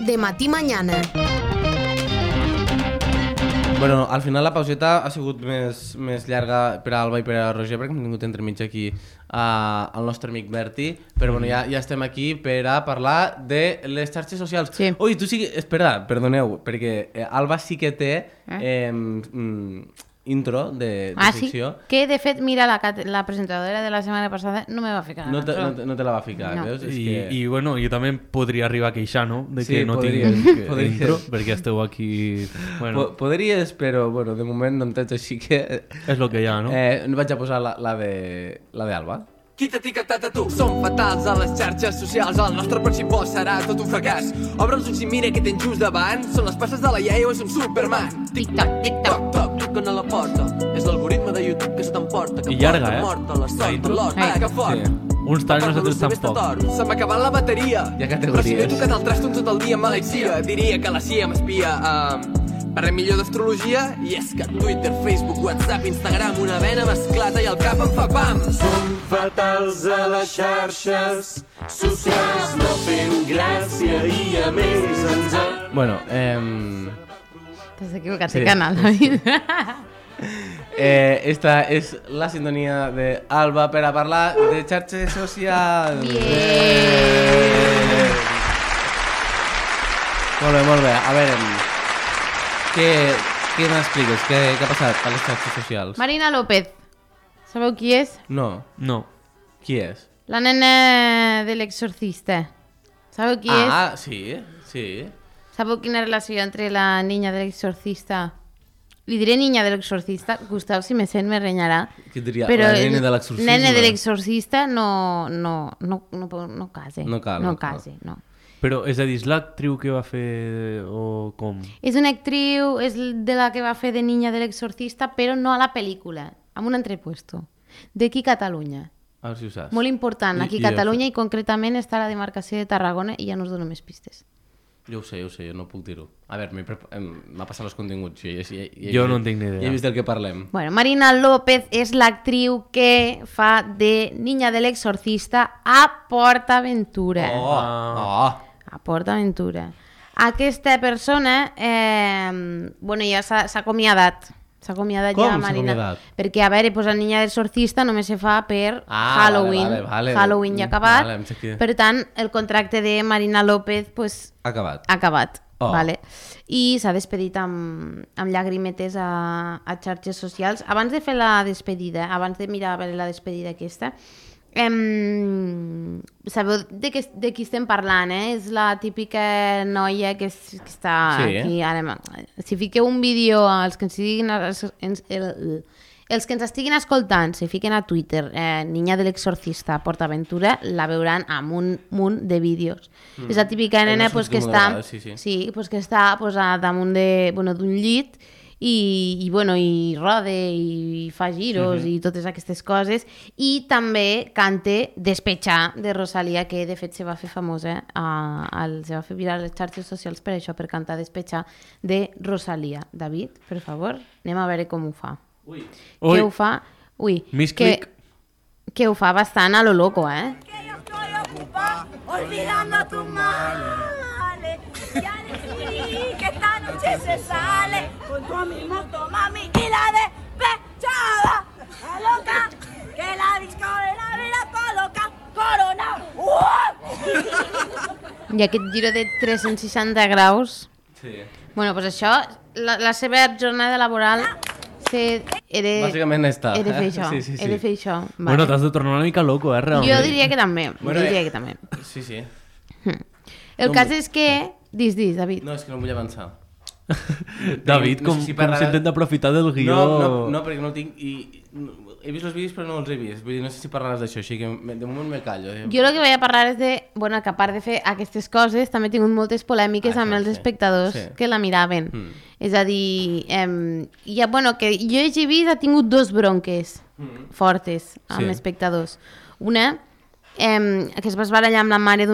de Matí Mañana. Bueno, al final la pauseta ha sigut més llarga per a Alba i per a Roger, perquè hem tingut entremig aquí el nostre amic Berti, però bueno, ja estem aquí per a parlar de les xarxes socials. Sí. Ui, tu sí que... Espera, perdoneu, perquè Alba sí que té intro de secció. Sí? Que de fet, mira, la presentadora de la setmana passada no me va ficar. No te la va ficar, No. veus? És I bueno, jo també podria arribar a queixar, no? De que Sí, no podries, tinc podries. intro, perquè esteu aquí... Bueno, Podries, però bueno, de moment no en tens, així que... és el que hi ha, no? Vaig a posar la d'Alba. Qui t'ha etiquetat a tu? Som fatals a les xarxes socials. El nostre pròxim post serà tot un fracàs. Obre els ulls i mira què tens just davant. Són les passes de la iaia o és un Superman? Tic-tac, tic-tac. Toc, truquen a la porta. És l'algoritme de YouTube que se t'emporta. I llarga, Morta, la sort, intro. l'hort, que fort. Sí. Uns talls nosaltres tampoc. Se m'ha acabat la bateria. Hi ha Però si categories. no he tocat el trasto tot el dia, maleixia. Diria que la CIA m'espia. Parlem millor d'astrologia. I és que Twitter, Facebook, WhatsApp, Instagram, una vena mesclata i el cap em fa pam. Som fatals a les xarxes socials, no fem gràcia i a més ens Bueno, T'has equivocat Sí. de canal, David. esta és la sintonia d'Alba per a parlar de xarxes socials. Molt bé. A veure, què m'expliques? Què ha passat a les xarxes socials? Marina López. Sabeu qui és? No. No. Qui és? La nena de l'exorcista. Sabeu qui és? Sí. Sabeu quina relació entre la niña de l'exorcista? Li diré niña de l'exorcista. Gustavo, si me sent, me renyarà. Què diria? Però La nena de l'exorcisme? nena de l'exorcista no case. No cal, No no cal. case, no. Però, és a dir, és l'actriu que va fer o com? És una actriu, és de la que va fer de niña de l'exorcista, però no a la pel·lícula, amb un entrepuesto. D'aquí Catalunya. A veure si ho saps. Molt important, aquí I a Catalunya i concretament està a la demarcació de Tarragona i ja no us dono més pistes. Jo ho sé, jo no puc dir-ho. A veure, m'ha passat els continguts. Jo no en tinc ni idea. Ja he vist del que parlem. Bueno, Marina López és l'actriu que fa de niña de l'exorcista a PortAventura. A PortAventura. Aquesta persona, bueno, ja s'ha acomiadat. S'ha acomiadat Com ja, s'ha Marina. acomiadat? Perquè, a veure, pues, la niña de l'exorcista només se fa per Halloween. vale. Halloween ja ha acabat. Vale, em sé que- Per tant, el contracte de Marina López, pues, Acabat. ha acabat. Oh. Vale. I s'ha despedit amb llàgrimetes a xarxes socials. Abans de fer la despedida, abans de mirar a veure la despedida aquesta, sabeu de qui estem parlant, És la típica noia que està Sí. aquí. Ara, si fiqueu un vídeo als que ens estiguin els que ens estiguin escoltant, si fiquen a Twitter Niña de l'exorcista PortAventura, la veuran amb un munt de vídeos. És la típica nena Hem pues, que sortit està, molt de vegades, pues, que està pues, damunt d'un llit i rode i fa giros i totes aquestes coses, i també cante Despechar de Rosalía, que de fet se va fer famosa, se va fer viral a les xarxes socials per això, per cantar Despechar de Rosalía. David, per favor, anem a veure com ho fa. Ui. Que ho fa... Ui, Misclic. que ho fa bastant a lo loco, Que yo estoy ocupada olvidando tus males. Ya decidí que esta noche se sale con tu amigo, tu mami y la despechada. La loca, que la disco de la vida coloca corona. I aquest giro de 360 graus... Sí. Bueno, doncs això, la seva jornada laboral Bàsicament està. he de fer això. Sí. He de fer això. Bueno, t'has de tornar una mica loco, realment. Jo diria que també. Bueno, jo diria que també. Sí. El No, cas és que... Dis, David. No, és que no vull avançar. David, No com sé si com s'intenta aprofitar del guió... No, perquè no el tinc... He vist els vídeos però no els he vist. Vull dir, no sé si parlaràs d'això, així que de moment me callo. Jo el que vaig a parlar és de... Bueno, que a part de fer aquestes coses, també he tingut moltes polèmiques amb els espectadors que la miraven. És a dir, bueno, que jo he vist ha tingut dos bronques fortes amb espectadors. Una, que es va esbarallar amb la mare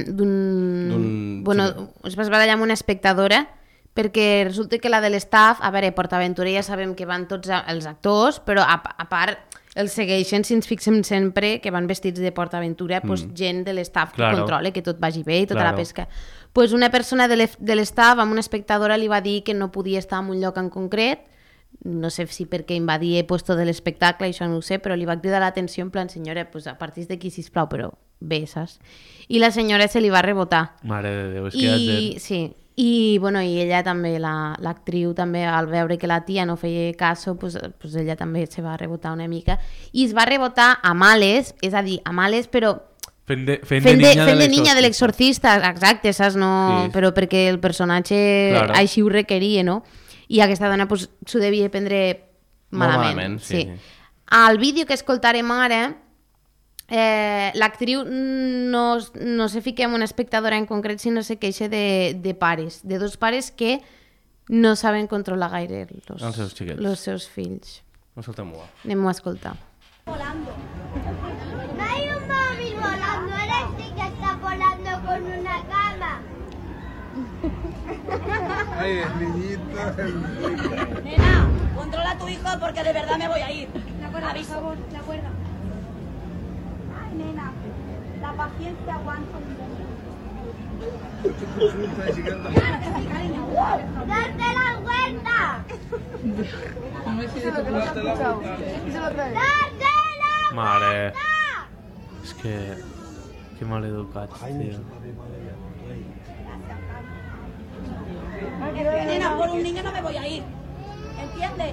bueno, es va esbarallar amb una espectadora perquè resulta que la de l'estaf, a veure, PortAventura ja sabem que van tots els actors, però a part els segueixen, si ens fixem sempre, que van vestits de PortAventura, pues, gent de l'estaf que controla que tot vagi bé i tota la pesca. pues una persona de l'estaf amb una espectadora li va dir que no podia estar en un lloc en concret, no sé si perquè invadia el puesto de l'espectacle, això no ho sé, però li va cridar l'atenció en plan, senyora, pues a partir d'aquí, sisplau, però bé, saps? I la senyora se li va rebotar. Mare de Déu, és que hi ha gent... Sí, i ella també, l'actriu també, al veure que la tia no feia caso, pues ella també se va rebotar una mica, i es va rebotar a males, és a dir, a males, però Fent de niña de l'exorcista, exacte, saps? No, Sí. però perquè el personatge Claro. així ho requeria, no? I aquesta dona pues, s'ho devia prendre malament. Sí. Al vídeo que escoltarem ara, l'actriu no se fica en una espectadora en concret, sinó se queixa de pares, de dos pares que no saben controlar gaire Els seus xiquets. els seus fills. Escolta-m'ho. Anem-ho a escoltar. No hay un móvil volando, eres tú que está volando con una cama. Ay, el niñito. Nena, controla a tu hijo porque de verdad me voy a ir. De acuerdo, por favor, de acuerdo. Ay, nena, la paciencia aguanta un poco. Claro que sí, cariño. ¡Darte la vuelta! ¡Darte la Mare... És que... Que maleducats, tio. Nena, por un niño no me voy a ir. ¿Entiendes?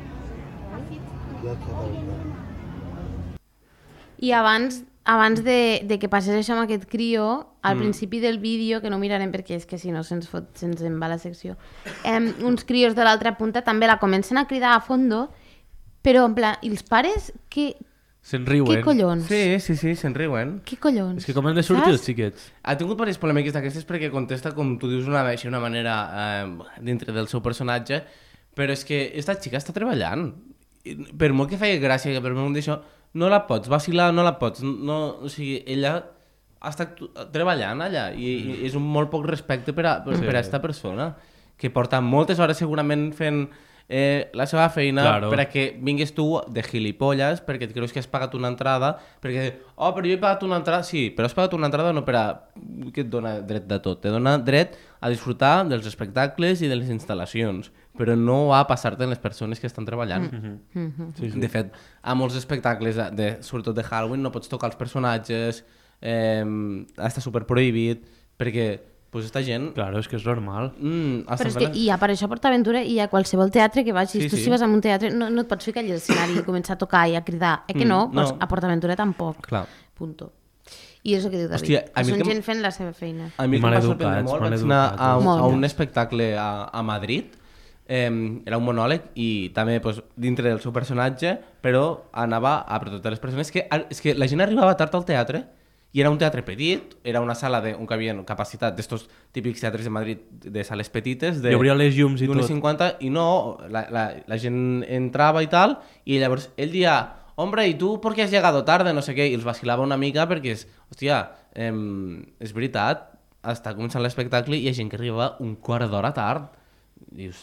I abans de que passés això amb aquest crió, al principi del vídeo, que no mirarem perquè és que si no se'ns en va la secció, uns crios de l'altra punta també la comencen a cridar a fondo, però en plan, i els pares, què Se'n riuen. collons? Sí, se'n riuen. Què collons? És que com han de sortir els Saps? xiquets? Ha tingut diverses polèmiques d'aquestes perquè contesta, com tu dius, una manera dintre del seu personatge, però és que esta xica està treballant. Per molt que feia gràcia, per molt d'això, no la pots vacilar, no la pots... No, o sigui, ella està treballant allà i és un molt poc respecte per a aquesta persona, que porta moltes hores segurament fent la seva feina, Claro. per a que vinguis tu de gilipolles perquè et creus que has pagat una entrada, perquè, però jo he pagat una entrada, sí, però has pagat una entrada no per a... que et dona dret de tot, te dona dret a disfrutar dels espectacles i de les instal·lacions, però no a passar-te en les persones que estan treballant. Sí, sí. De fet, a molts espectacles, sobretot de Halloween, no pots tocar els personatges, està super prohibit, perquè pues, esta gent... Claro, és que és normal. Però és que hi ha per això a PortAventura i a qualsevol teatre que vagis. Sí, Tu sí. si vas a un teatre no et pots ficar allà al escenari i començar a tocar i a cridar. Que no, no. Pues a PortAventura tampoc. Clar. Punto. I és el que diu David. Hòstia, a mi Són que gent fent la seva feina. A mi que em va sorprendre Maleducats, molt, vaig anar a Molt. un espectacle a Madrid, era un monòleg i també pues, dintre del seu personatge, però anava a per totes les persones és que la gent arribava tard al teatre i era un teatre petit, era una sala on cabia capacitat d'estos típics teatres de Madrid de sales petites I obria les llums i d'unes tot. 50 i no, la gent entrava i tal i llavors ell dia hombre, ¿y tú por qué has llegado tarde? No sé què, i els vacilava una mica perquè hòstia, és veritat, està començant l'espectacle i hi ha gent que arriba un quart d'hora tard. Dius,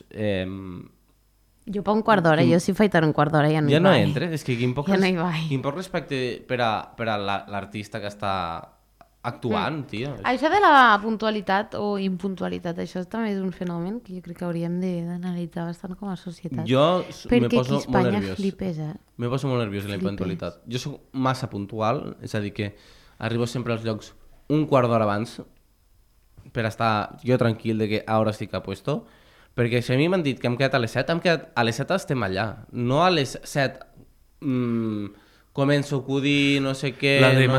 Jo per un quart d'hora, jo si faig tard un quart d'hora ja no ja hi no vaig. entres, és que quin poc, Ja no hi vaig. quin poc respecte per a l'artista que està actuant, tio. Això de la puntualitat o impuntualitat, això també és un fenomen que jo crec que hauríem d'analitzar bastant com a societat. Jo me Perquè poso aquí a molt Espanya nerviós. flipes, Me poso molt nerviós en la Flipes. impuntualitat. Jo sóc massa puntual, és a dir que arribo sempre als llocs un quart d'hora abans per estar jo tranquil de que ara estic a puesto, perquè si a mi m'han dit que hem quedat a les 7, hem quedat a les 7 estem allà, no a les 7 començo a acudir, no sé què... La de no...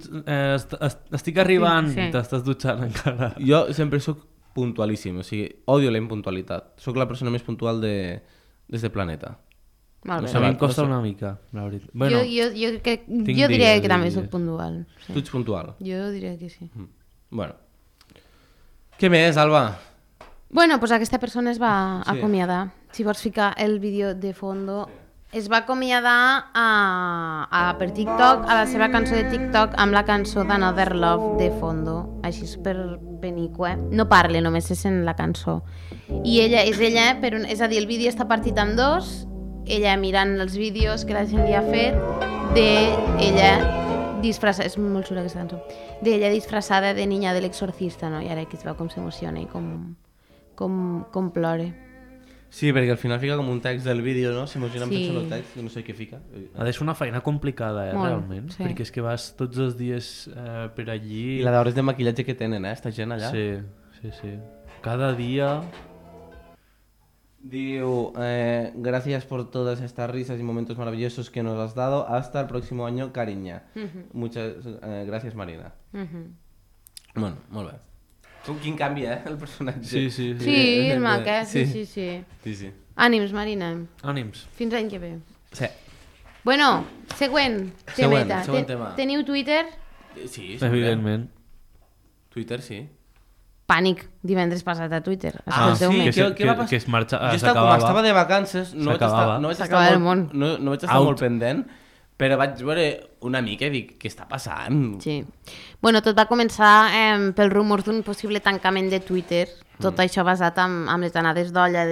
estic arribant, Sí, sí. t'estàs dutxant encara. Jo sempre sóc puntualíssim, o sigui, odio la impuntualitat. Sóc la persona més puntual d'este planeta. Molt bé. A mi em no costa sé. una mica, la veritat. Bueno, jo diria que també dies. soc puntual. Tu Sí. ets puntual. Jo diria que sí. Bueno. Què més, Alba? Bueno, pues aquesta persona es va Sí. acomiadar. Si vols ficar el vídeo de fondo, es va acomiadar per TikTok, a la seva cançó de TikTok, amb la cançó d'Another Love de fondo, així super benique. No parla, només se sent la cançó. I ella, però, és a dir, el vídeo està partit en dos, ella mirant els vídeos que la gent li ha fet, d'ella disfressada, és molt xula aquesta cançó, d'ella disfressada de niña de l'exorcista, no? I ara que es veu com s'emociona i com plore. Sí, perquè al final fica com un text del vídeo, no? S'emociona Sí. amb el text, no sé què fica. Ha de ser una feina complicada, Molt, realment. sí. Perquè és que vas tots els dies per allí... I la d'hores de maquillatge que tenen, esta gent allà. Sí. Cada dia... Diu, gracias por todas estas risas y momentos maravillosos que nos has dado. Hasta el próximo año, cariña. Muchas gracias, Marina. Bueno, molt bé. Quin canvi, el personatge. Sí. Sí, és maca, sí. Sí. Ànims, Marina. Ànims. Fins l'any que ve. Sí. Bueno, següent temeta. Següent tema. Teniu Twitter? Sí, Evidentment. Twitter, sí. Pànic, divendres passat a Twitter. Ah, sí? Escolteu-me. Què va passar? Que es marxa, Jo s'acabava. com estava de vacances, no vaig S'acabava. estar S'acabava el món. no vaig estar Out. molt pendent, però vaig veure una mica i dic, què està passant? Sí. Bueno, tot va començar pel rumor d'un possible tancament de Twitter. Tot això basat amb les anades d'olla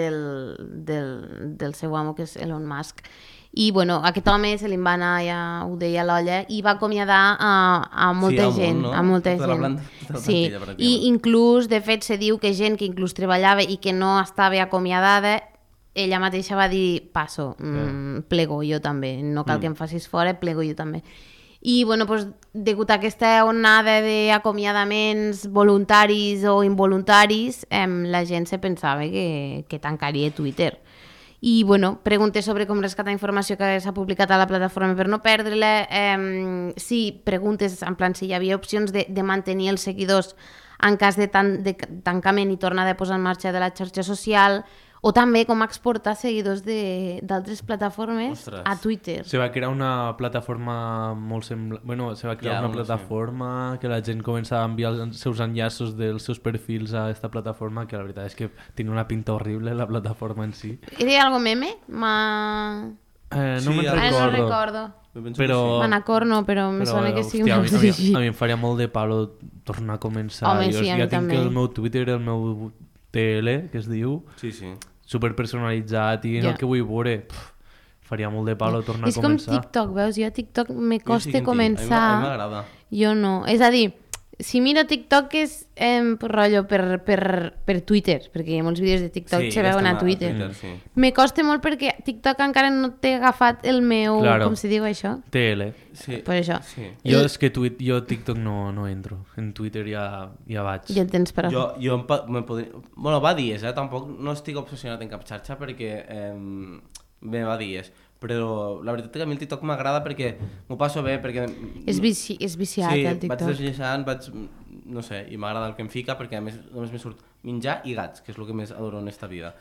del seu amo, que és Elon Musk. I, bueno, aquest home se li va anar, ja ho deia, l'olla, i va acomiadar a molta al món, gent. no? A molta Tota la gent. planta- tota la Sí, plantilla, pràcticament. i inclús, de fet, se diu que gent que inclús treballava i que no estava acomiadada, ella mateixa va dir, passo, plego jo també, no cal que em facis fora, plego jo també. I, bueno, doncs, degut a aquesta onada d'acomiadaments voluntaris o involuntaris, la gent se pensava que tancaria Twitter. I, bueno, preguntes sobre com rescatar informació que s'ha publicat a la plataforma per no perdre-la. Sí, preguntes, en plan, si hi havia opcions de mantenir els seguidors en cas de tancament i tornada a posar en marxa de la xarxa social, o també com exportar seguidors d'altres plataformes Ostres. a Twitter. Se va crear una plataforma molt semblant... Bueno, se va crear Ja, una bueno, plataforma que la gent comença a enviar els seus enllaços dels seus perfils a aquesta plataforma, que la veritat és que tenia una pinta horrible la plataforma en si. Era algo meme? No Sí, me'n ara Ara no recordo. recordo. Jo penso Però- Manacorno, però me sona que sí. hòstia, no sé si- a mi em faria molt de palo tornar a començar. Home, Jo sí, a mi ja tinc també. el meu Twitter, el meu TL, que es diu, Sí, sí. super personalitzat i en Ja. el que vull veure, faria molt de palo tornar És a com començar. TikTok, veus? Jo a TikTok me Jo sí costa que en tinc. A començar. mi m'agrada. Jo no. És a dir, si miro TikTok és rotllo per Twitter, perquè hi ha molts vídeos de TikTok que se veuen a Twitter. sí. Me costa molt perquè TikTok encara no té agafat el meu... Claro. Com se diu això? TL. Sí. Per això. Sí. Jo és que jo TikTok no entro. En Twitter ja vaig. Ja el tens per a... Jo me podria... Bueno, va dies, tampoc no estic obsessionat en cap xarxa perquè me va dies. Però la veritat és que a mi el TikTok m'agrada perquè m'ho passo bé, perquè... És viciat, sí, el vaig TikTok. deslliçant, no sé, i m'agrada el que em fica perquè a més només me surt menjar i gats, que és el que més adoro en esta vida.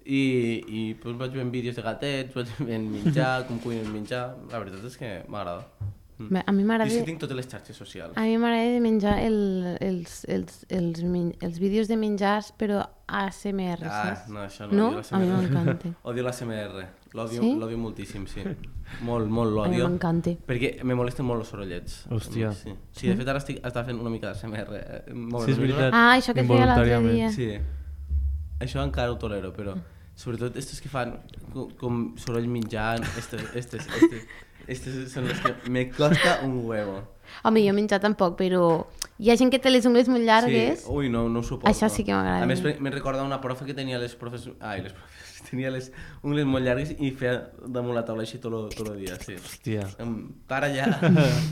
I pues, vaig veient vídeos de gatets, vaig veient menjar, com cuinen menjar, la veritat és que m'agrada. Bé, a mi m'agrada... I sí, tinc totes les xarxes socials. A mi m'agrada de menjar els vídeos de menjars, però ASMR, saps? No, això No? odio A mi l'ASMR. m'encanta. Odio l'ASMR, l'odio Sí? l'odio moltíssim, sí. Molt, molt A mi l'odio. m'encanta. Perquè me molesten molt els sorollets. Hòstia. Sí, de fet ara estava fent una mica d'ASMR. Sí, és veritat. Ah, això que feia l'altre Involuntàriament. dia. Sí. Això encara ho tolero, però sobretot estos que fan com soroll menjant, estes són les que me costa un huevo. Home, jo menjar tampoc, però hi ha gent que té les ungles molt llargues. Sí, ui, no ho suporto. Això sí que m'agrada. A més, me recorda una profe que tenia les profes... Ai, les profes. Tenia les ungles molt llargues i feia damunt la taula així tot el dia, sí. Hòstia. Para ja.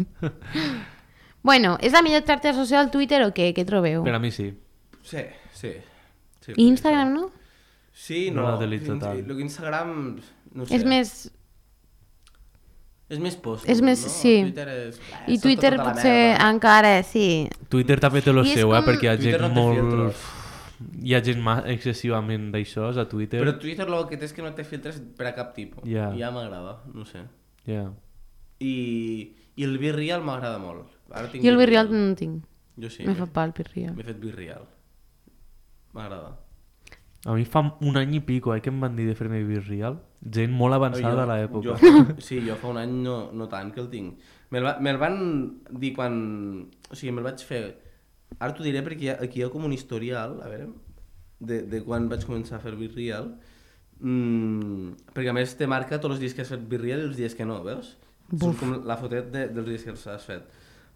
Bueno, és la millor xarxa social Twitter o què? Què trobeu? Per a mi sí. Sí. I Instagram, no? Sí, No no. la utilitzo tant. Lo que Instagram, no sé. És més... És més post. És més- no? sí. Twitter és... I Twitter tota la potser merda. encara, sí. Twitter també té lo I és seu, com- perquè hi ha Twitter gent no té molt... filtros. Hi ha gent excessivament d'això a Twitter. Però Twitter el que té és que no té filtres per a cap tipus. Ja. I ja m'agrada, no sé. Ja. I el Be Real m'agrada molt. Ara tinc Jo el Be Virreal no en tinc. Jo sí. Me fa pal, Virreal. M'he fet Be Real. M'agrada. A mi fa un any i pico que em van dir de fer-me Virreal. Gent molt avançada a l'època. Sí, jo fa un any no tant que el tinc. Me'l van dir quan... O sigui, me'l vaig fer... Ara t'ho diré perquè aquí hi ha com un historial, a veure, de quan vaig començar a fer Be Real. Perquè a més te marca tots els dies que has fet Be Real i els dies que no, veus? Surt com la fotet dels dies que els has fet.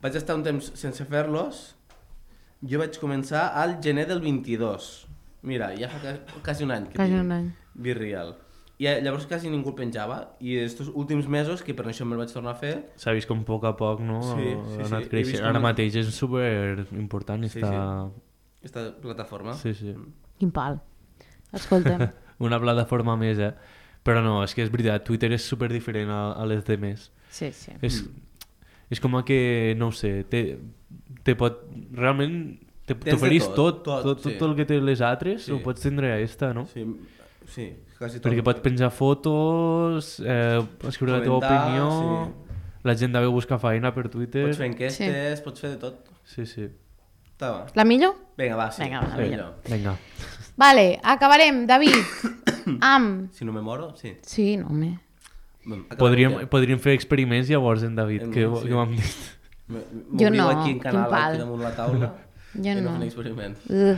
vaig estar un temps sense fer-los. Jo vaig començar al gener del 22. Mira, ja fa quasi un any que Quasi tinc un any. Be Real. I llavors quasi ningú el penjava, i estos últims mesos, que per això me'l vaig tornar a fer... S'ha vist com a poc a poc, no? Sí, Ha sí, anat he creixent. vist Ara com- mateix és super important. Sí, Està... Esta plataforma. Sí, sí. Quin pal. Escolta'm. Una plataforma més, Però no, és que és veritat, Twitter és super diferent a les demés. Sí, sí. És com a que, no ho sé, te pot... Realment Tens de t'oferís tot, tot sí. el que té les altres, Sí. ho pots tindre a esta, no? Sí, quasi tot. Perquè pots penjar fotos, escriure la teva Comentar, opinió, la gent d'haver buscar feina per Twitter... Pots fer enquestes, pots fer de tot. Sí, sí. Està, va. La millor? Vinga, va, sí. Vinga, va, Sí, millor. Vinga. Vale, acabarem, David, amb... Si no me moro, sí. Sí, no, home. Podríem fer experiments llavors en David, Sí. que ho hem dit. Jo no, Aquí en canal, quin pal. aquí damunt la taula. Jo i no. fem experiments.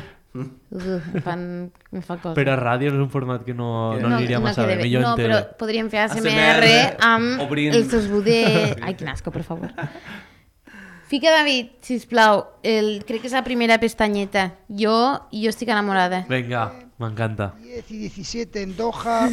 Me fa cosa. Per a ràdio és un format que no aniria massa bé, queda millor no, en tele. però podríem fer ASMR ASMR, amb obrint. el sosbuder... Ai, quin asco, per favor. Fica, David, sisplau, crec que és la primera pestanyeta. Jo estic enamorada. Vinga, m'encanta. 10 y 17 en Doha,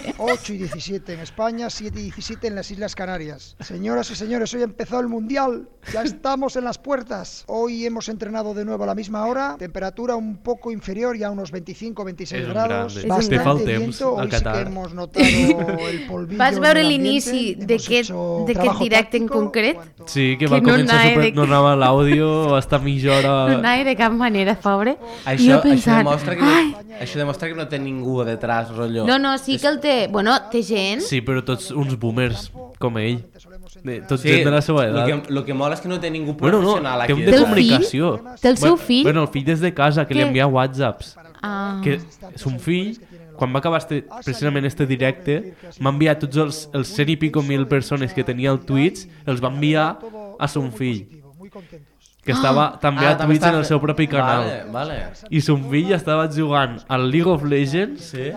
8 y 17 en España, 7 y 17 en las Islas Canarias. Señoras y señores, hoy ha empezado el Mundial, ya estamos en las puertas. Hoy hemos entrenado de nuevo a la misma hora, temperatura un poco inferior, ya unos 25-26 És un grados, grande. bastante Te fa el temps viento. al Hoy sí que Qatar. hemos notado el polvillo Vas en veure el l'inici ambiente, d'aquest hemos hecho trabajo directe en táctico, concret? cuanto- Sí, que Que va no començar anava super... de- No anava l'àudio, va estar mitja hora... No anava de cap manera, pobre. Això, I jo pensant, això demostra que no té ningú detrás, rotllo. no, sí que el té... Bueno, té gent. Sí, però tots uns boomers, com ell. Tots Sí, gent de la seva edat. el que mola és que no té ningú Bueno, no, professional té aquí. un de Del comunicació. Té el seu fill? Bueno, el fill des de casa, que li Què? envia whatsapps. Ah. Que son fill, quan va acabar precisament este directe, m'ha enviat tots els 100 i pico mil persones que tenia el Twitch, els va enviar a son fill, Muy contentos. que estava també a Twitch en el seu propi canal. Vale. I son fill estava jugant al League of Legends Sí.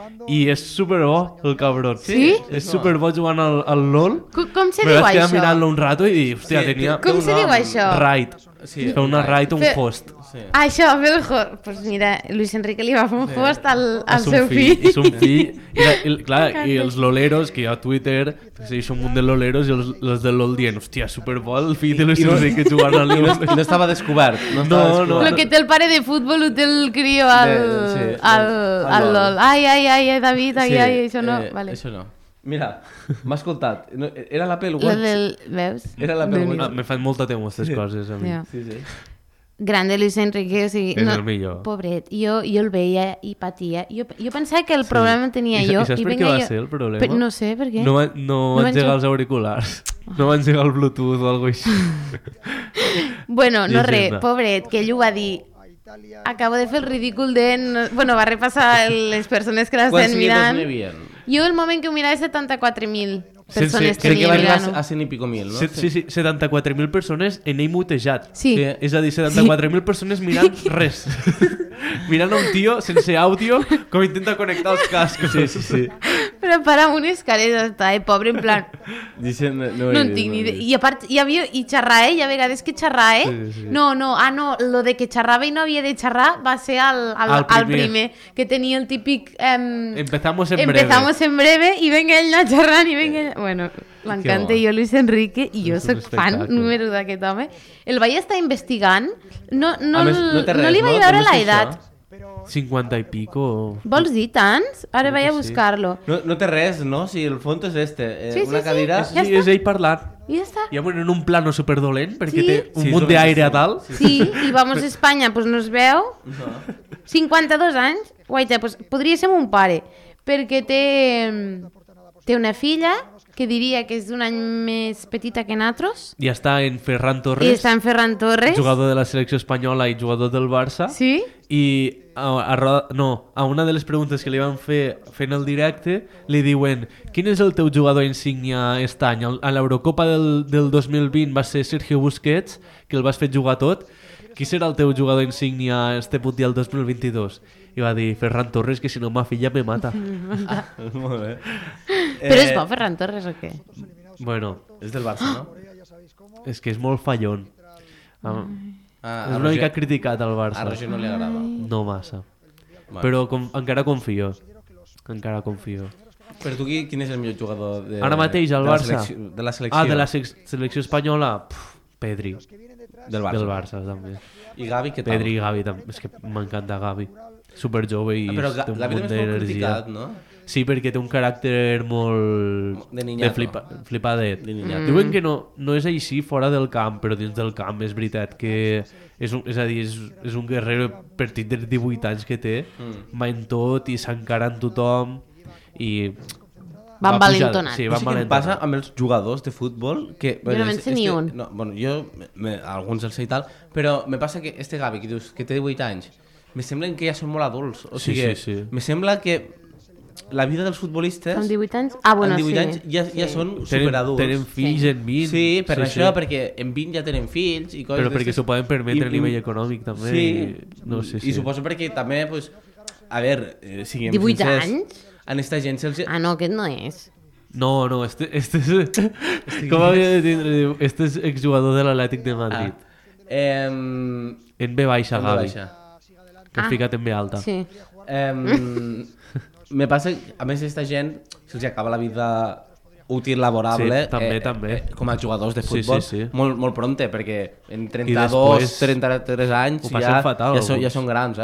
i és superbo, el cabron. Sí? És superbo jugant al LOL. Com se Me diu vaig quedar això? mirant-lo un rato i dir, hòstia, Sí, tenia Com se diu això? raid. Sí, Fer una raid a un Fe- host. Sí. Això, fer el host. Pues mira, Luis Enrique li va fer un host al A son seu fill. I son fill, clar, i els loleros, que hi ha a Twitter, que són un munt de loleros, i els de LOL dient, hòstia, superbo el fill de Luis Enrique jugant al I League no, of i no estava descobert. No, estava No, no. descobert. Lo que té el pare de futbol ho té el crio al al LOL. LOL. Ai, David, Sí, això no. Vale. Això no. Mira, m'ha escoltat. No, era l'Apple Lo Watch. del... Veus? Era l'Apple Déu-n'hi-do. Watch. Me fan molta temor aquestes coses a mi. Ja. Sí, sí. Grande Luis Enrique, o sigui... És el millor. Pobret, jo el veia i patia. Jo pensava que el problema el tenia I jo. saps per què vinga va jo- ser el problema? No sé, per què? No va van engegar engegar- els auriculars. No va engegar el Bluetooth o alguna cosa així. Bueno, no res, Llegenda. pobret, que ell ho va dir. Acabo de fer el ridícul de... Bueno, va repassar les persones que Quants l'estan seguidors mirant. n'hi havia? Jo el moment que ho mirava 74.000 persones Crec que tenia va arribar mirant-ho. a 100 i pico mil, no? Sí, 74.000 persones en ell mutejat. Sí. És a dir, 74.000 persones mirant res. Mirant a un tio sense àudio com intenta connectar els cascos. Sí. Però para amb unes cares està, pobre, en plan... Dicen, No en tinc ni idea. I a part, hi havia... I xerrar, hi ha vegades que xerrar, Sí. No, lo de que xerrava i no havia de xerrar va ser al primer, que tenia el típic... Empezamos en breve. Empezamos en breve i venga ell anar xerrant i venga ell... Bueno, l'encanta bo. jo Luis Enrique i jo És un soc fan espectacle. número d'aquest home. El vaig estar investigant, no A més, no té res, li vaig no? veure Només la això. edat. 50 i pico. Vols dir tants? Ara vaig a sí. buscar-lo. No té res, no? Si el fons és este. Sí, una sí, cadira... sí. Ja Sí, està. és ell parlant. I ja està. I en un plano superdolent perquè Sí. té un Sí, munt és lo d'aire que a dalt. Sí, i Vamos a Espanya, pues no es veu. 52 anys, guaita, pues podria ser mon pare, perquè té una filla que diria que és d'un any més petita que nosaltres, I està en Ferran i Torres, està en Ferran Torres. jugador de la selecció espanyola i jugador del Barça. Sí? I a una de les preguntes que li van fer fent el directe li diuen, quin és el teu jugador insígnia aquest any? A l'Eurocopa del 2020 va ser Sergio Busquets, que el vas fer jugar tot. Qui serà el teu jugador insígnia este Mundial 2022? I va dir, Ferran Torres, que si no ma filla me mata. Molt bé. Però és bo Ferran Torres o què? Bueno, És del Barça, no? És que és molt fallon. És una mica criticat al Barça. A Roger no li agrada. No massa. Bueno. Però encara confio. Encara confio. Per tu quin és el millor jugador Ara mateix al Barça? De la selecció. Ah, de la selecció espanyola? Pedri. Del Barça. Del Barça, també. I Gavi, què tal? Pedri i Gavi, també. És que m'encanta Gavi. Super jove i Però té un Gavi munt també és molt d'energia. criticat, no? Sí, perquè té un caràcter molt... De niñato. flipadet. De niñato. Diuen que no és així fora del camp, però dins del camp és veritat que... És a dir, és un guerrero petit de 18 anys que té, va en tot i s'encara en tothom i... Van valentonat. Sí, No van sé què em valentonat. passa amb els jugadors de futbol que... Jo no me'n sé ni un. No, bueno, jo alguns els sé i tal, però me passa que este Gavi, que dius que té 18 anys, me semblen que ja són molt adults. O Sí, sigui, sí. me sembla que la vida dels futbolistes... Amb 18 anys? Ah, bueno, amb 18 sí. anys ja són superadults. Tenen fills en 20. Sí, per això, perquè en 20 ja tenen fills i coses Però perquè d'estes. s'ho poden permetre a I- nivell econòmic també. Sí, No sé, i suposo perquè també, pues, a veure, siguem 18 sincers, anys? en esta gent se'ls... Ah, no, aquest no és. No, este és... Com havia de tindre? Este és exjugador de l'Atlètic de Madrid. En B baixa, En B Gavi. baixa. Que has ficat en B alta. Sí. Me passa, a més, aquesta gent se'ls acaba la vida útil laborable Sí, també. com a jugadors de Sí, futbol sí. molt, molt pronte, perquè en després 33 anys ho passen fatal, ja alguns. són grans,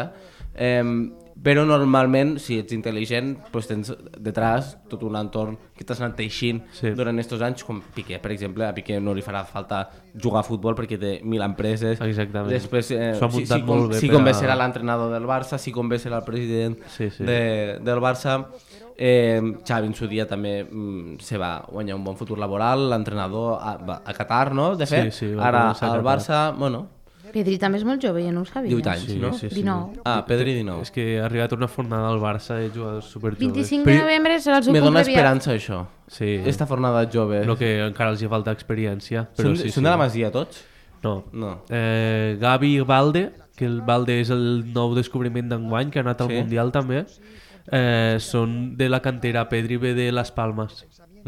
però normalment, si ets intel·ligent, pues tens detrás tot un entorn que t'has anat teixint Sí. durant aquests anys, com Piqué, per exemple. A Piqué no li farà falta jugar a futbol perquè té 1.000 empreses. Exactament. Després, S'ho ha muntat molt bé si per convé a- serà l'entrenador del Barça, si convé serà el president Sí, sí. del Barça. Xavi en su dia també se va guanyar un bon futur laboral, l'entrenador a Qatar, no? De fet, Sí, va ara començar a al Qatar. Barça, bueno, Pedri també és molt jove, jo no ho sabia. 18 anys, no? Sí. 19. Ah, Pedri 19. És que ha arribat una fornada al Barça de jugadors superjoves. 25 de novembre serà el seu Me dona cumple aviat. esperança això, Sí. esta fornada jove. Lo que encara els hi falta experiència. Però Són de la Masia tots? No. No. Gavi i Valde, que el Valde és el nou descobriment d'enguany, que ha anat al Sí. Mundial també, són de la cantera Pedri ve de Las Palmas,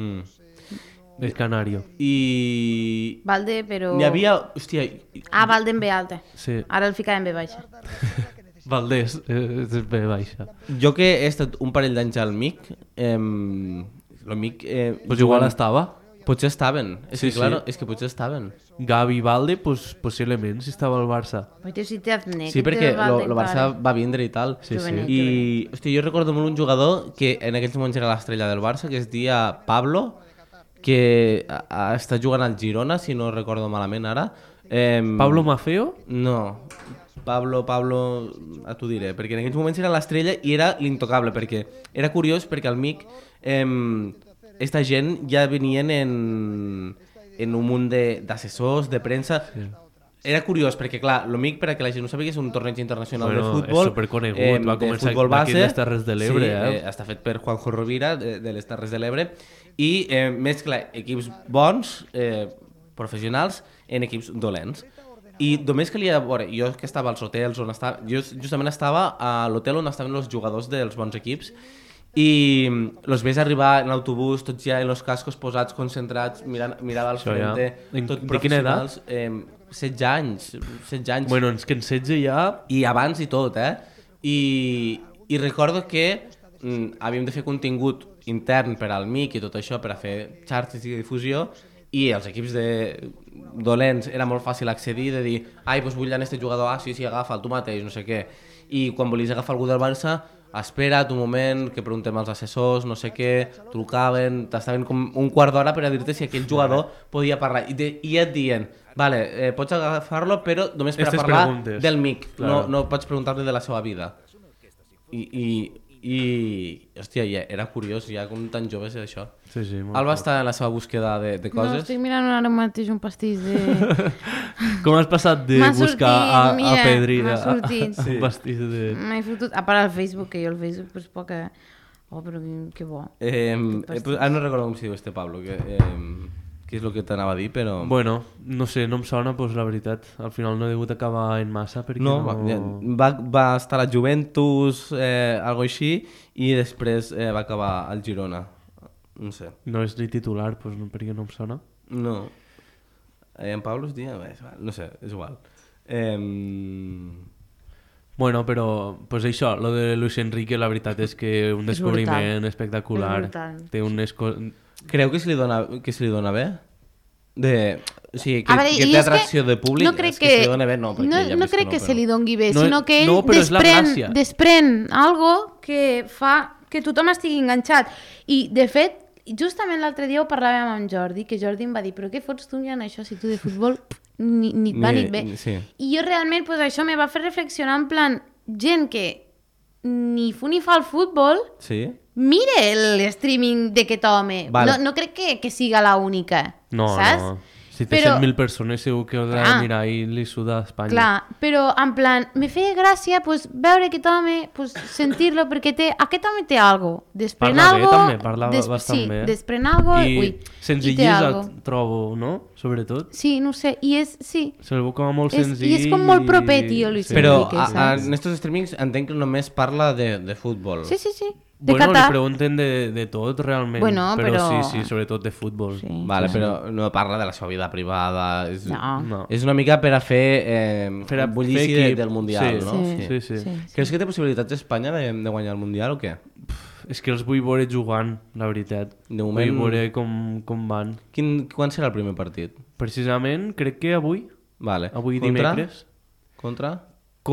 del Canario. I... Valde, però... N'hi havia... Hòstia, Ah, Valde en B alta. Sí. Ara el fica en B baixa. Valdés, és B baixa. jo que he estat un parell d'anys al MIC, el MIC... Pues igual estava. Potser estaven. És Sí, que, claro, sí. és que potser estaven. Gavi i Valde, pues, possiblement, si estava al Barça. Però si té acné. Sí, que té perquè el Valde el Barça encara. va vindre i tal. Sí, sí. Jovenet, I, hòstia, jo recordo molt un jugador que en aquells moments era l'estrella del Barça, que es dia Pablo, que està jugant al Girona, si no recordo malament ara. Pablo Mafeo? No, Pablo, a t'ho diré, perquè en aquells moments era l'estrella i era l'intocable, perquè era curiós perquè al MIC esta gent ja venien en un munt d'assessors, de premsa. Sí. Era curiós, perquè clar, el MIC, per a que la gent ho sàpiga, és un torneig internacional de futbol. És superconegut, va començar futbol aquí base. a les Terres de l'Ebre. Sí, està fet per Juanjo Rovira, de les Terres de l'Ebre, i mescla equips bons, professionals, en equips dolents. I només calia veure, jo que estava als hotels on estava, jo justament estava a l'hotel on estaven els jugadors dels bons equips, i los ves arribar en l'autobús, tots ja en los cascos posats, concentrats, mirava al Això ja. frente, tot De quina edat? professionals. 16 anys. Bueno, és que en 16 ja... I abans i tot, I recordo que havíem de fer contingut intern per al MIC i tot això, per a fer xarxes i difusió, i els equips dolents era molt fàcil accedir, de dir, ai, doncs vull anar a este jugador, sí, agafa, tu mateix, no sé què. I quan volies agafar algú del Barça, espera't un moment, que preguntem als assessors, no sé què, trucaven, t'estaven com un quart d'hora per a dir-te si aquell jugador podia parlar. I et diuen, vale, pots agafar-lo, però només per a Estes parlar preguntes. del MIC, Claro. no pots preguntar-li de la seva vida. I hòstia, ja era curiós, ja com tan joves és això. Sí, sí, molt Alba fort. està en la seva búsqueda de No, coses. estic mirant ara mateix un pastís de... Com has passat de M'ha buscar sortit, mira, a Pedri m'ha a sortit. un pastís de... M'he fotut... A part al Facebook, que jo al Facebook pues poca... Oh, però que bo. Ara no recordo com se diu este Pablo, que és el que t'anava a dir, però... Bueno, no sé, no em sona, doncs la veritat. Al final no he degut acabar en massa perquè No, va estar a la Juventus, algo així, i després va acabar al Girona. No sé. no és ni titular, doncs no, perquè no em sona. No. En Pablo es dia... No sé, és igual. Bueno, però pues això, lo de Luis Enrique, la veritat és que un descobriment espectacular. Té Creu que se li dona bé? O sigui, A veure, que i té és que atracció de públic, no crec és que se li dona bé, no, perquè ja no vist crec que se li doni bé, No, sinó que ell no, però és la gràcia. desprèn algo que fa que tothom estigui enganxat. I, de fet, justament l'altre dia ho parlàvem amb Jordi, que Jordi em va dir, però què fots tu mirant això si tu de futbol ni et va ni et ve? Sí. I jo realment pues, això me va fer reflexionar en plan, gent que ni fu ni fa el futbol, Sí? mire l'streaming d'aquest home. Vale. No crec que siga la única, No, saps? no. Si té Però- 100.000 persones segur que ho ha de Clar. mirar i li suda a Espanya. Clar, però en plan, me feia gràcia pues, veure aquest home, pues, sentir-lo, perquè aquest home té algo. Desprèn Parla bé algo, també, parla bastant sí, bé. desprèn algo, I i té senzillesa algo. trobo, no? Sobretot. Sí, no ho sé, i és, sí, Se'l veu com a molt És- senzill. i és com molt proper, tio, Luis Però Enrique, saps? en estos streamings entenc que només parla de futbol. sí, de Bueno, li Qatar. pregunten de tot, realment. Bueno, però- sí, sobretot de futbol. Sí. Vale, però no parla de la seva vida privada. No. No. És una mica per a fer Per a bullici fer equip. del Mundial, Sí, no? sí. Creus que té possibilitats d'Espanya de guanyar el Mundial o què? És que els vull veure jugant, la veritat. De moment- Vull veure com van. Quan serà el primer partit? Precisament, crec que avui. Vale. Avui Contra? dimecres. Contra?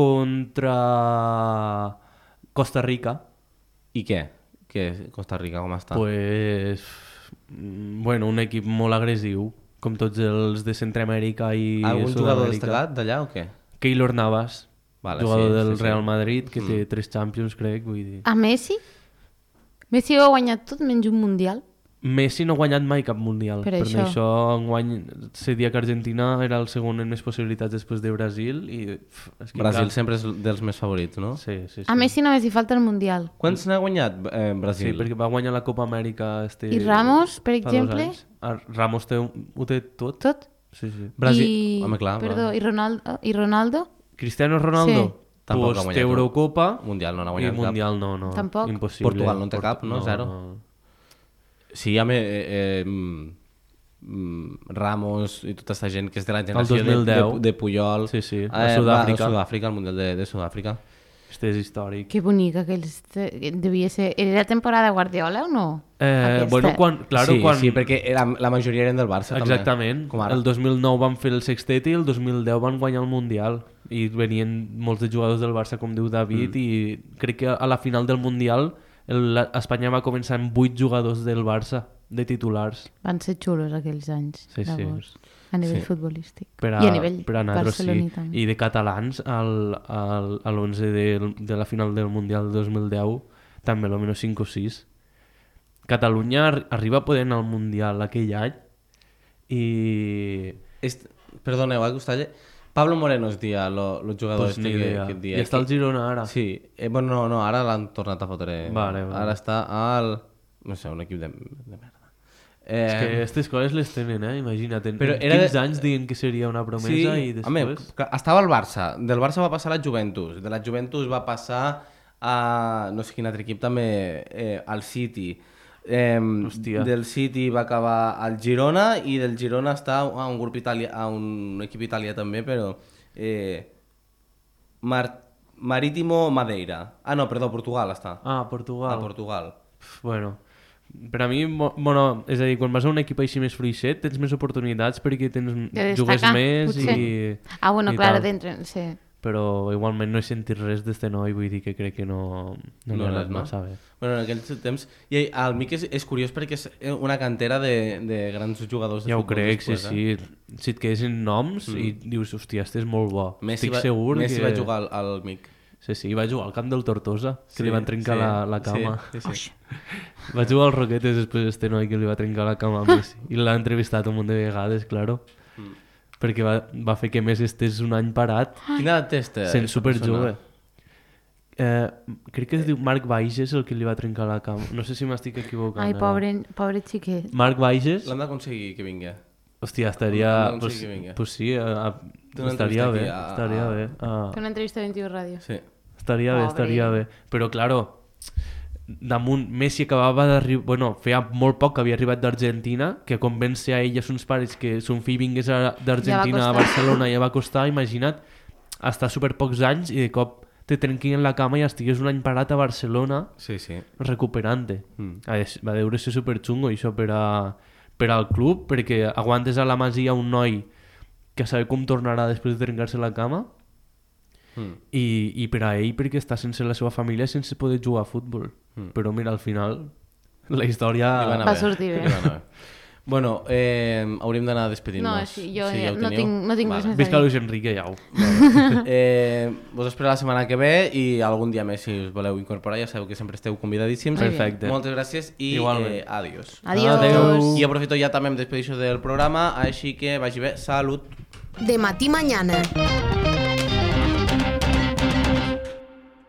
Contra Costa Rica. I què? Costa Rica com està? Pues, bueno, un equip molt agressiu, com tots els de Centroamèrica i Algun jugador Sud-amèrica. destacat d'allà o què? Keylor Navas, Vale, jugador sí, del sí, sí. Real Madrid, que té 3 Champions, crec, vull dir. A Messi? Messi ho ha guanyat tot menys un Mundial. Messi no ha guanyat mai cap Mundial. Per Per això. això enguany se dia que Argentina era el segon en més possibilitats després de Brasil. I, és que Brasil clar, sempre és dels més favorits, no? Sí, sí, sí. A Messi només hi falta el Mundial. Quants n'ha guanyat Brasil? Sí, perquè va guanyar la Copa Amèrica I Ramos, per fa 2 exemple? anys. Ramos ho té tot. Tot? Sí, sí. Brasil... Home, clar. Perdó, i Ronaldo? Cristiano Ronaldo? Sí. Tampoc Pues ha té guanyat Eurocopa Mundial no n'ha i guanyat cap. Mundial no. Tampoc. Impossible. Portugal no en té cap, no? Zero. Sí, home, Ramos i tota aquesta gent que és de la generació 2010. de Puyol. Sí, sí, a a Sud-àfrica. Sud-àfrica, el Mundial de Sud-àfrica. Este és històric. Que bonica que devia ser. Era la temporada Guardiola o no? Aquesta. Bueno, claro, sí, quan... sí, perquè la majoria eren del Barça, Exactament. també. Com ara. El 2009 van fer el sextet i el 2010 van guanyar el Mundial. I venien molts de jugadors del Barça, com diu David, i crec que a la final del Mundial Espanya va començar amb 8 jugadors del Barça, de titulars. Van ser xulos aquells anys, Sí, sí. llavors, a nivell Sí. futbolístic. Per I a nivell per a nosaltres, barceloní sí. també. I de catalans a l'11 de la final del Mundial del 2010 també almenys 5 o 6. Catalunya arriba a poder anar al Mundial aquell any i... Perdoneu, Costalle. Pablo Moreno es dia, el jugador Pues ni idea. que et dia. I està al Girona ara. Sí, bueno, no, ara l'han tornat a fotre. Vale. Ara està al... No sé, un equip de merda. És que aquestes coses les tenen, imagina't. Però En era 15 anys dient que seria una promesa i després... Home, estava al Barça. Del Barça va passar a la Juventus. De la Juventus va passar a... No sé quin altre equip també, al City. Hòstia. Del City va acabar al Girona i del Girona està a un grup italià, a un equip italià també, però Marítimo Madeira. Ah, no, perdó, Portugal està. Ah, Portugal. A Portugal. Bueno, per a mi, bueno, és a dir, quan vas a un equip així més fluixet tens més oportunitats perquè De jugues destacar, més potser. i... Ah, bueno, i clar, tal. dentro, sí. Però igualment no he sentit res d'este noi, vull dir que crec que no li ha anat no? massa bé. Bueno, en aquells temps... I el Mic és curiós perquè és una cantera de grans jugadors de Ja ho futbol crec, sí, després, sí. Si et quedessin noms i dius, hòstia, este és molt bo. Messi Estic segur Messi que... va jugar al Mic. Sí, sí, va jugar al camp del Tortosa, que Sí, li van trencar sí, la cama. Sí, sí, sí. Va jugar als Roquetes després este noi que li va trencar la cama a Messi. I l'ha entrevistat un munt de vegades, claro. Perquè va fer que Messi estés un any parat, Quina edat té este? sent superjove. Crec que es diu Marc Baixes el que li va trencar la cama. No sé si m'estic equivocant. Ai, ara. pobre xiquet. Marc Baixes, L'hem d'aconseguir que vingui. hòstia, estaria... L'hem Pues, d'aconseguir que vingui. pues sí, Té una estaria entrevista bé, aquí estaria bé. Té una entrevista a 21 Ràdio. Sí. Estaria bé, Pobre. estaria bé. Però, claro, damunt Messi acabava d'arribar, bueno, feia molt poc que havia arribat d'Argentina, que convèncer a ell i a sons pares que son fill vingués d'Argentina a Barcelona ja va costar, imagina't, estar super pocs anys i de cop te trenquin en la cama i estigués un any parat a Barcelona recuperant-te. Va deure ser superxungo això per al club, perquè aguantes a la Masia un noi que sabe com tornarà després de trencar-se la cama i per a ell perquè està sense la seva família sense poder jugar a futbol. Però mira, al final la història va sortir bé. Bueno, hauríem d'anar despedint-nos. No, sí, jo ja no tinc res més a dir. Visca Luis Enrique, ja ho. Vos espero la setmana que ve i algun dia més si us voleu incorporar, ja sabeu que sempre esteu convidadíssims. Perfecte. Moltes gràcies i adiós. Adiós. I aprofito ja també em despedeixo del programa, així que vagi bé, salut. De matí mañana.